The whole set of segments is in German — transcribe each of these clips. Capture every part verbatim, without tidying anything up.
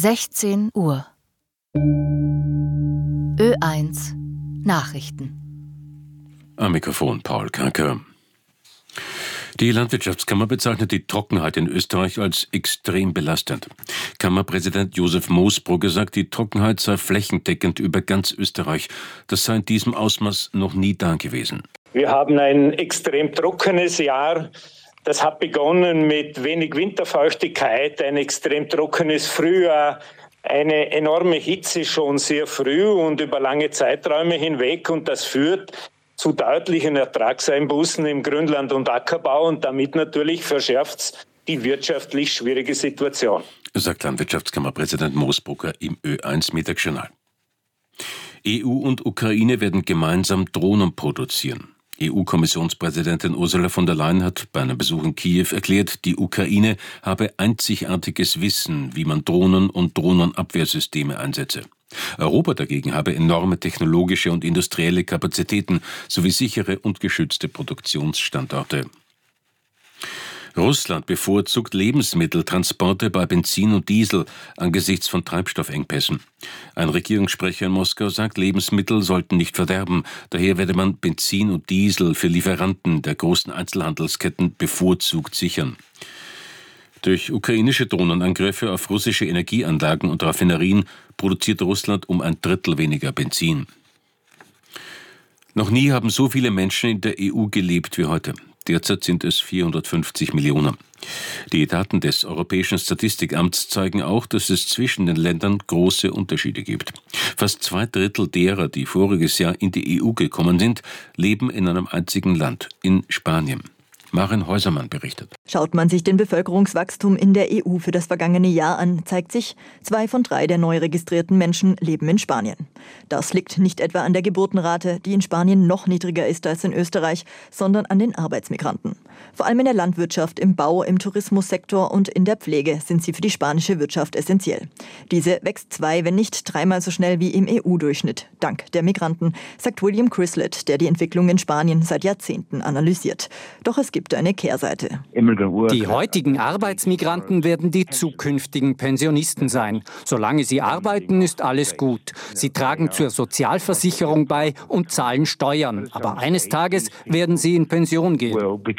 sechzehn Uhr. Ö eins Nachrichten. Am Mikrofon Paul Kanker. Die Landwirtschaftskammer bezeichnet die Trockenheit in Österreich als extrem belastend. Kammerpräsident Josef Moosbrugger sagt, die Trockenheit sei flächendeckend über ganz Österreich. Das sei in diesem Ausmaß noch nie da gewesen. Wir haben ein extrem trockenes Jahr. Das hat begonnen mit wenig Winterfeuchtigkeit, ein extrem trockenes Frühjahr, eine enorme Hitze schon sehr früh und über lange Zeiträume hinweg. Und das führt zu deutlichen Ertragseinbußen im Grünland- und Ackerbau und damit natürlich verschärft es die wirtschaftlich schwierige Situation. Sagt Landwirtschaftskammerpräsident Moosbrugger im Ö eins Mittagsjournal. E U und Ukraine werden gemeinsam Drohnen produzieren. E U-Kommissionspräsidentin Ursula von der Leyen hat bei einem Besuch in Kiew erklärt, die Ukraine habe einzigartiges Wissen, wie man Drohnen und Drohnenabwehrsysteme einsetze. Europa dagegen habe enorme technologische und industrielle Kapazitäten sowie sichere und geschützte Produktionsstandorte. Russland bevorzugt Lebensmitteltransporte bei Benzin und Diesel angesichts von Treibstoffengpässen. Ein Regierungssprecher in Moskau sagt, Lebensmittel sollten nicht verderben. Daher werde man Benzin und Diesel für Lieferanten der großen Einzelhandelsketten bevorzugt sichern. Durch ukrainische Drohnenangriffe auf russische Energieanlagen und Raffinerien produziert Russland um ein Drittel weniger Benzin. Noch nie haben so viele Menschen in der E U gelebt wie heute. Derzeit sind es vierhundertfünfzig Millionen. Die Daten des Europäischen Statistikamts zeigen auch, dass es zwischen den Ländern große Unterschiede gibt. Fast zwei Drittel derer, die voriges Jahr in die E U gekommen sind, leben in einem einzigen Land, in Spanien. Maren Häusermann berichtet. Schaut man sich den Bevölkerungswachstum in der E U für das vergangene Jahr an, zeigt sich, zwei von drei der neu registrierten Menschen leben in Spanien. Das liegt nicht etwa an der Geburtenrate, die in Spanien noch niedriger ist als in Österreich, sondern an den Arbeitsmigranten. Vor allem in der Landwirtschaft, im Bau, im Tourismussektor und in der Pflege sind sie für die spanische Wirtschaft essentiell. Diese wächst zwei, wenn nicht dreimal so schnell wie im E U-Durchschnitt, dank der Migranten, sagt William Crislett, der die Entwicklung in Spanien seit Jahrzehnten analysiert. Doch es gibt eine Kehrseite. Die heutigen Arbeitsmigranten werden die zukünftigen Pensionisten sein. Solange sie arbeiten, ist alles gut. Sie tragen zur Sozialversicherung bei und zahlen Steuern. Aber eines Tages werden sie in Pension gehen.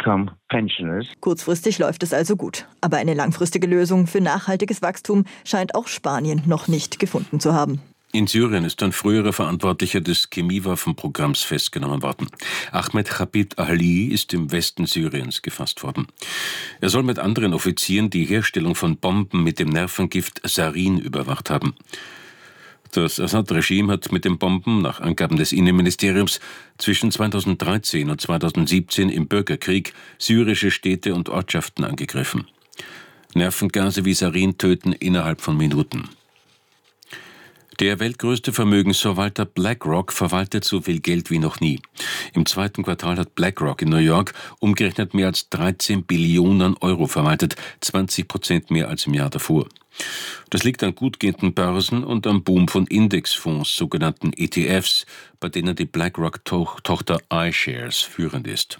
Kurzfristig läuft es also gut. Aber eine langfristige Lösung für nachhaltiges Wachstum scheint auch Spanien noch nicht gefunden zu haben. In Syrien ist ein früherer Verantwortlicher des Chemiewaffenprogramms festgenommen worden. Ahmed Chabib Ali ist im Westen Syriens gefasst worden. Er soll mit anderen Offizieren die Herstellung von Bomben mit dem Nervengift Sarin überwacht haben. Das Assad-Regime hat mit den Bomben, nach Angaben des Innenministeriums, zwischen zweitausenddreizehn und zweitausendsiebzehn im Bürgerkrieg syrische Städte und Ortschaften angegriffen. Nervengase wie Sarin töten innerhalb von Minuten. Der weltgrößte Vermögensverwalter BlackRock verwaltet so viel Geld wie noch nie. Im zweiten Quartal hat BlackRock in New York umgerechnet mehr als dreizehn Billionen Euro verwaltet, zwanzig Prozent mehr als im Jahr davor. Das liegt an gut gehenden Börsen und am Boom von Indexfonds, sogenannten E T Fs, bei denen die BlackRock-Tochter iShares führend ist.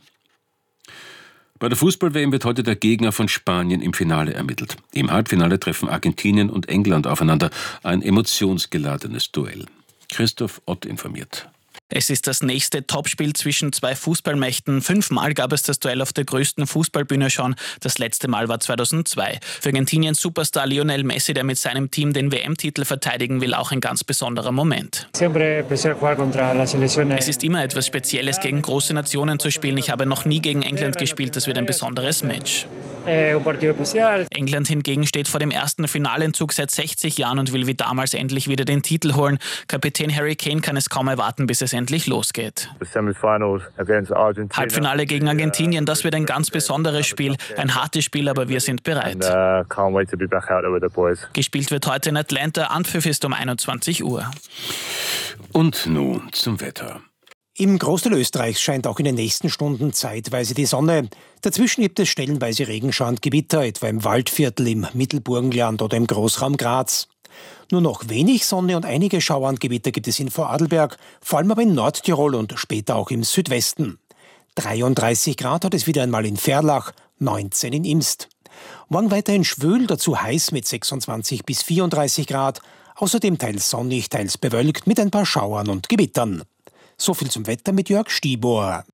Bei der Fußball-W M wird heute der Gegner von Spanien im Finale ermittelt. Im Halbfinale treffen Argentinien und England aufeinander. Ein emotionsgeladenes Duell. Christoph Ott informiert. Es ist das nächste Topspiel zwischen zwei Fußballmächten. Fünfmal gab es das Duell auf der größten Fußballbühne schon. Das letzte Mal war zweitausendzwei. Für Argentiniens Superstar Lionel Messi, der mit seinem Team den W M-Titel verteidigen will, auch ein ganz besonderer Moment. Es ist immer etwas Spezielles, gegen große Nationen zu spielen. Ich habe noch nie gegen England gespielt. Das wird ein besonderes Match. England hingegen steht vor dem ersten Finalentzug seit sechzig Jahren und will wie damals endlich wieder den Titel holen. Kapitän Harry Kane kann es kaum erwarten, bis es endlich losgeht. Halbfinale gegen Argentinien, das wird ein ganz besonderes Spiel. Ein hartes Spiel, aber wir sind bereit. Gespielt wird heute in Atlanta, Anpfiff ist um einundzwanzig Uhr. Und nun zum Wetter. Im Großteil Österreichs scheint auch in den nächsten Stunden zeitweise die Sonne. Dazwischen gibt es stellenweise Regenschauer und Gewitter, etwa im Waldviertel, im Mittelburgenland oder im Großraum Graz. Nur noch wenig Sonne und einige Schauer und Gewitter gibt es in Vorarlberg, vor allem aber in Nordtirol und später auch im Südwesten. dreiunddreißig Grad hat es wieder einmal in Verlach, neunzehn in Imst. Morgen weiterhin schwül, dazu heiß mit sechsundzwanzig bis vierunddreißig Grad. Außerdem teils sonnig, teils bewölkt mit ein paar Schauern und Gewittern. So viel zum Wetter mit Jörg Stiebohr.